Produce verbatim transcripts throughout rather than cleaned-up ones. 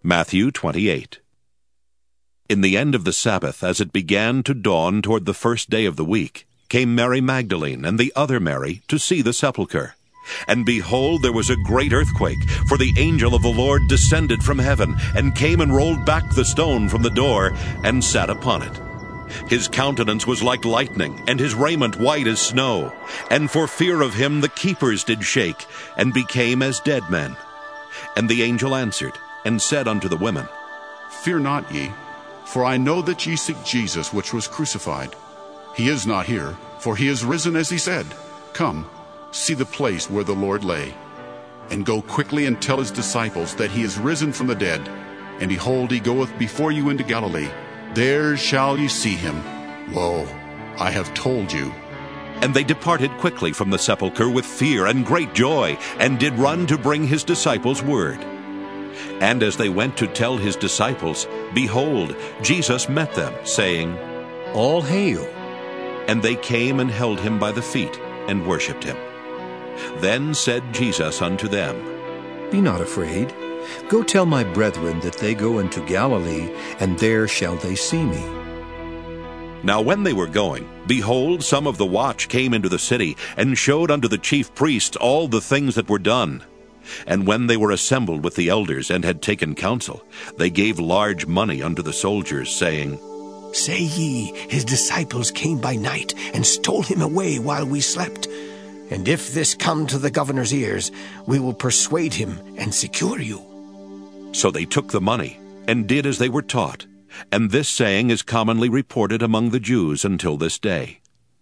Matthew twenty-eight. In the end of the Sabbath, as it began to dawn toward the first day of the week, came Mary Magdalene and the other Mary to see the sepulchre. And behold, there was a great earthquake, for the angel of the Lord descended from heaven, and came and rolled back the stone from the door, and sat upon it. His countenance was like lightning, and his raiment white as snow. And for fear of him the keepers did shake, and became as dead men. And the angel answered, and said unto the women, Fear not ye, for I know that ye seek Jesus, which was crucified. He is not here, for he is risen as he said. Come, see the place where the Lord lay. And go quickly and tell his disciples that he is risen from the dead. And behold, he goeth before you into Galilee. There shall ye see him. Lo, I have told you. And they departed quickly from the sepulchre with fear and great joy, and did run to bring his disciples word. And as they went to tell his disciples, behold, Jesus met them, saying, All hail. And they came and held him by the feet, and worshipped him. Then said Jesus unto them, Be not afraid. Go tell my brethren that they go into Galilee, and there shall they see me. Now when they were going, behold, some of the watch came into the city, and showed unto the chief priests all the things that were done. And when they were assembled with the elders, and had taken counsel, they gave large money unto the soldiers, saying, Say ye, his disciples came by night, and stole him away while we slept. And if this come to the governor's ears, we will persuade him and secure you. So they took the money, and did as they were taught. And this saying is commonly reported among the Jews until this day.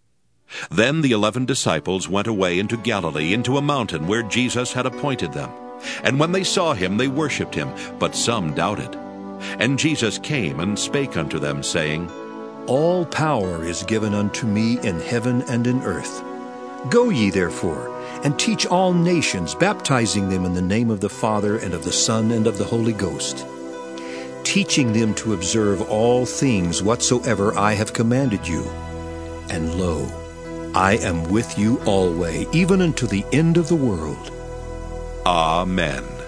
Then the eleven disciples went away into Galilee, into a mountain where Jesus had appointed them. And when they saw him, they worshipped him, but some doubted. And Jesus came and spake unto them, saying, All power is given unto me in heaven and in earth. Go ye therefore, and teach all nations, baptizing them in the name of the Father, and of the Son, and of the Holy Ghost, teaching them to observe all things whatsoever I have commanded you. And lo, I am with you always, even unto the end of the world. Amen.